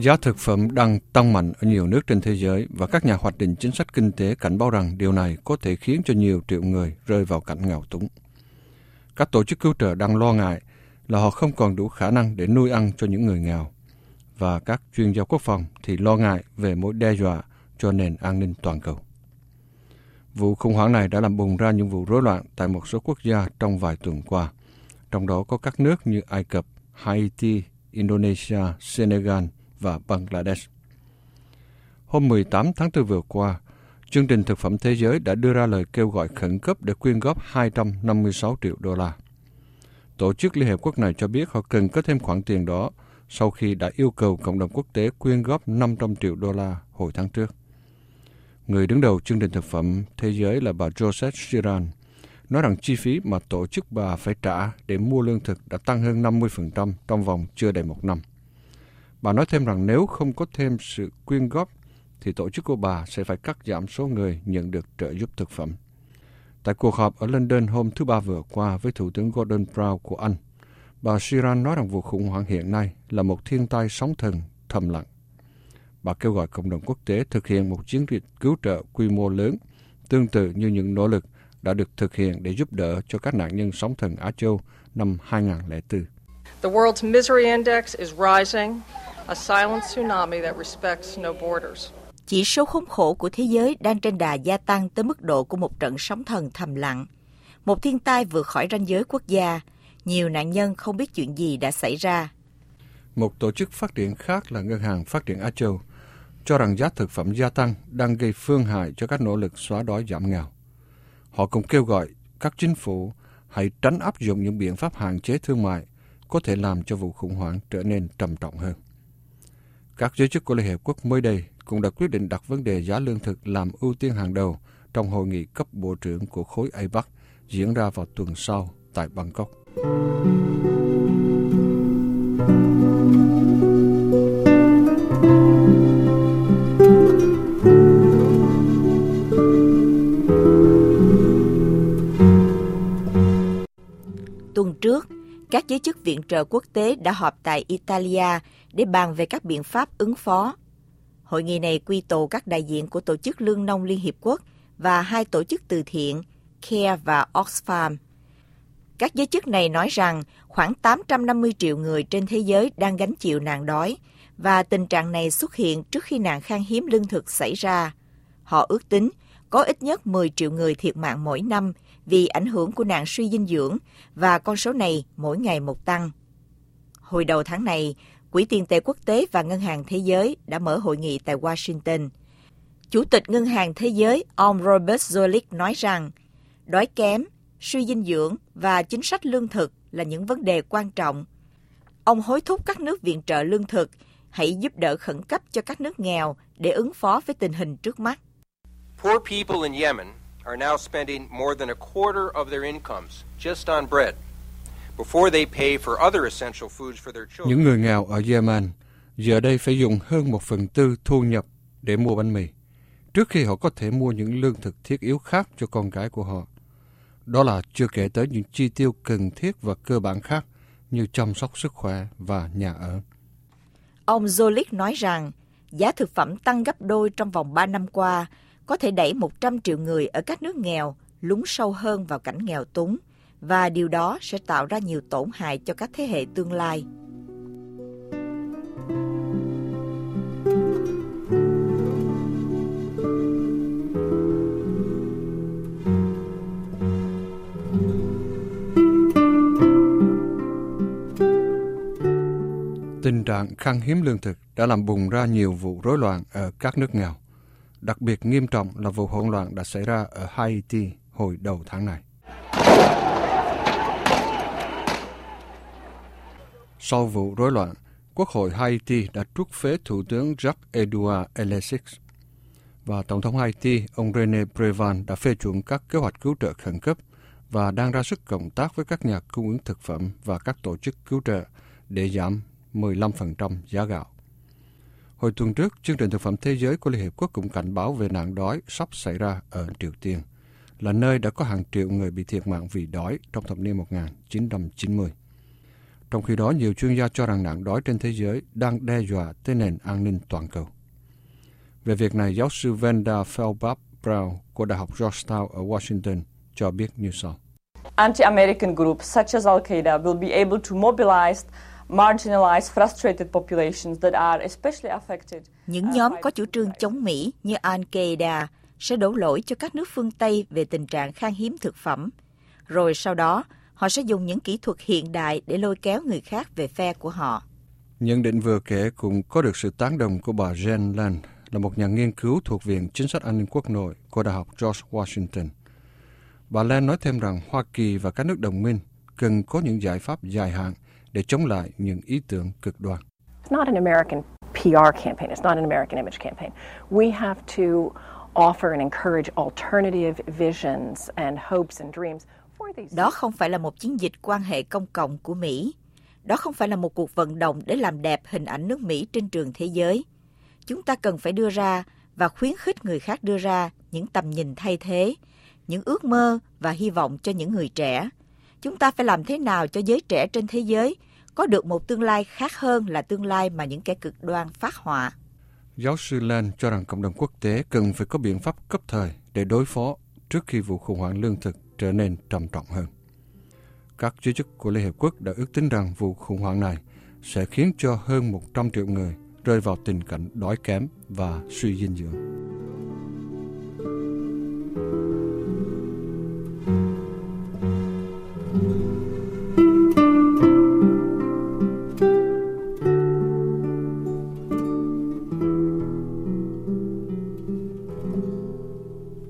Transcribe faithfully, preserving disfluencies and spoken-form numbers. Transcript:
Giá thực phẩm đang tăng mạnh ở nhiều nước trên thế giới và các nhà hoạch định chính sách kinh tế cảnh báo rằng điều này có thể khiến cho nhiều triệu người rơi vào cảnh nghèo túng. Các tổ chức cứu trợ đang lo ngại là họ không còn đủ khả năng để nuôi ăn cho những người nghèo. Và các chuyên gia quốc phòng thì lo ngại về mối đe dọa cho nền an ninh toàn cầu. Vụ khủng hoảng này đã làm bùng ra những vụ rối loạn tại một số quốc gia trong vài tuần qua. Trong đó có các nước như Ai Cập, Haiti, Indonesia, Senegal và Bangladesh. Hôm mười tám tháng tư vừa qua, Chương trình Thực phẩm Thế giới đã đưa ra lời kêu gọi khẩn cấp để quyên góp hai trăm năm mươi sáu triệu đô la. Tổ chức Liên Hiệp Quốc này cho biết họ cần có thêm khoản tiền đó sau khi đã yêu cầu cộng đồng quốc tế quyên góp năm trăm triệu đô la hồi tháng trước. Người đứng đầu Chương trình Thực phẩm Thế giới là bà Josette Chiran nói rằng chi phí mà tổ chức bà phải trả để mua lương thực đã tăng hơn năm mươi phần trăm trong vòng chưa đầy một năm. Bà nói thêm rằng nếu không có thêm sự quyên góp thì tổ chức của bà sẽ phải cắt giảm số người nhận được trợ giúp thực phẩm. Tại cuộc họp ở London hôm thứ Ba vừa qua với Thủ tướng Gordon Brown của Anh, bà Chiran nói rằng vụ khủng hoảng hiện nay là một thiên tai sóng thần thầm lặng. Bà kêu gọi cộng đồng quốc tế thực hiện một chiến dịch cứu trợ quy mô lớn, tương tự như những nỗ lực đã được thực hiện để giúp đỡ cho các nạn nhân sóng thần Á Châu năm hai không không bốn. The world's misery index is rising, a silent tsunami that respects no borders. Chỉ số khốn khổ của thế giới đang trên đà gia tăng tới mức độ của một trận sóng thần thầm lặng. Một thiên tai vượt khỏi ranh giới quốc gia, nhiều nạn nhân không biết chuyện gì đã xảy ra. Một tổ chức phát triển khác là Ngân hàng Phát triển Á Châu cho rằng giá thực phẩm gia tăng đang gây phương hại cho các nỗ lực xóa đói giảm nghèo. Họ cũng kêu gọi các chính phủ hãy tránh áp dụng những biện pháp hạn chế thương mại có thể làm cho vụ khủng hoảng trở nên trầm trọng hơn. Các giới chức của Liên Hiệp Quốc mới đây cũng đã quyết định đặt vấn đề giá lương thực làm ưu tiên hàng đầu trong hội nghị cấp bộ trưởng của khối a pếc diễn ra vào tuần sau tại Bangkok. Tuần trước, các giới chức viện trợ quốc tế đã họp tại Italia để bàn về các biện pháp ứng phó. Hội nghị này quy tụ các đại diện của Tổ chức Lương nông Liên Hiệp Quốc và hai tổ chức từ thiện, CARE và Oxfam. Các giới chức này nói rằng khoảng tám trăm năm mươi triệu người trên thế giới đang gánh chịu nạn đói, và tình trạng này xuất hiện trước khi nạn khan hiếm lương thực xảy ra. Họ ước tính có ít nhất mười triệu người thiệt mạng mỗi năm vì ảnh hưởng của nạn suy dinh dưỡng, và con số này mỗi ngày một tăng. Hồi đầu tháng này, Quỹ tiền tệ quốc tế và Ngân hàng Thế giới đã mở hội nghị tại Washington. Chủ tịch Ngân hàng Thế giới, ông Robert Zoellick nói rằng đói kém, suy dinh dưỡng và chính sách lương thực là những vấn đề quan trọng. Ông hối thúc các nước viện trợ lương thực hãy giúp đỡ khẩn cấp cho các nước nghèo để ứng phó với tình hình trước mắt. Poor people in Yemen are now spending more than a quarter of their incomes just on bread before they pay for other essential foods for their children. Những người nghèo ở Yemen giờ đây phải dùng hơn một phần tư thu nhập để mua bánh mì, trước khi họ có thể mua những lương thực thiết yếu khác cho con cái của họ. Đó là chưa kể tới những chi tiêu cần thiết và cơ bản khác như chăm sóc sức khỏe và nhà ở. Ông Zoellick nói rằng giá thực phẩm tăng gấp đôi trong vòng ba năm qua có thể đẩy một trăm triệu người ở các nước nghèo lún sâu hơn vào cảnh nghèo túng, và điều đó sẽ tạo ra nhiều tổn hại cho các thế hệ tương lai. Tình trạng khan hiếm lương thực đã làm bùng ra nhiều vụ rối loạn ở các nước nghèo. Đặc biệt nghiêm trọng là vụ hỗn loạn đã xảy ra ở Haiti hồi đầu tháng này. Sau vụ rối loạn, Quốc hội Haiti đã trút phế Thủ tướng Jacques-Edouard Elexix, và Tổng thống Haiti, ông René Préval đã phê chuẩn các kế hoạch cứu trợ khẩn cấp và đang ra sức cộng tác với các nhà cung ứng thực phẩm và các tổ chức cứu trợ để giảm mười lăm phần trăm giá gạo. Hồi tuần trước, Chương trình Thực phẩm Thế giới của Liên Hiệp Quốc cũng cảnh báo về nạn đói sắp xảy ra ở Triều Tiên, là nơi đã có hàng triệu người bị thiệt mạng vì đói trong thập niên một nghìn chín trăm chín mươi. Trong khi đó, nhiều chuyên gia cho rằng nạn đói trên thế giới đang đe dọa tới nền an ninh toàn cầu. Về việc này, giáo sư Vanda Felbab Brown của Đại học Georgetown ở Washington cho biết như sau. Anti-American groups such as Al-Qaeda will be able to mobilize marginalized, frustrated populations that are especially affected. Những nhóm có chủ trương chống Mỹ như Al-Qaeda sẽ đổ lỗi cho các nước phương Tây về tình trạng khan hiếm thực phẩm. Rồi sau đó, họ sẽ dùng những kỹ thuật hiện đại để lôi kéo người khác về phe của họ. Nhận định vừa kể cũng có được sự tán đồng của bà Jen Land, là một nhà nghiên cứu thuộc Viện Chính sách An ninh Quốc nội của Đại học George Washington. Bà Land nói thêm rằng Hoa Kỳ và các nước đồng minh cần có những giải pháp dài hạn để chống lại những ý tưởng cực đoan. It's not an American P R campaign. It's not an American image campaign. We have to offer and encourage alternative visions and hopes and dreams. Đó không phải là một chiến dịch quan hệ công cộng của Mỹ. Đó không phải là một cuộc vận động để làm đẹp hình ảnh nước Mỹ trên trường thế giới. Chúng ta cần phải đưa ra và khuyến khích người khác đưa ra những tầm nhìn thay thế, những ước mơ và hy vọng cho những người trẻ. Chúng ta phải làm thế nào cho giới trẻ trên thế giới có được một tương lai khác hơn là tương lai mà những kẻ cực đoan phát họa. Giáo sư Lan cho rằng cộng đồng quốc tế cần phải có biện pháp cấp thời để đối phó trước khi vụ khủng hoảng lương thực trở nên trầm trọng hơn. Các giới chức của Liên Hiệp Quốc đã ước tính rằng vụ khủng hoảng này sẽ khiến cho hơn một trăm triệu người rơi vào tình cảnh đói kém và suy dinh dưỡng.